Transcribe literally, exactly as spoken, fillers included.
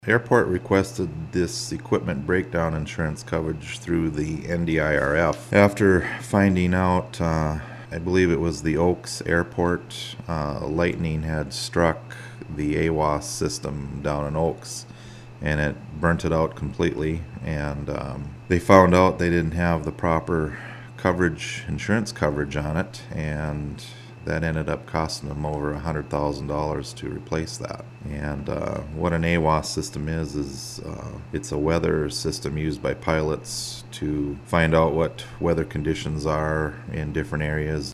Airport requested this equipment breakdown insurance coverage through the N D I R F after finding out, uh, I believe it was the Oaks Airport, uh, lightning had struck the A W A S system down in Oaks and it burnt it out completely, and um, they found out they didn't have the proper coverage, insurance coverage on it, and that ended up costing them over a hundred thousand dollars to replace that. And uh, what an A W A S system is is uh, it's a weather system used by pilots to find out what weather conditions are in different areas.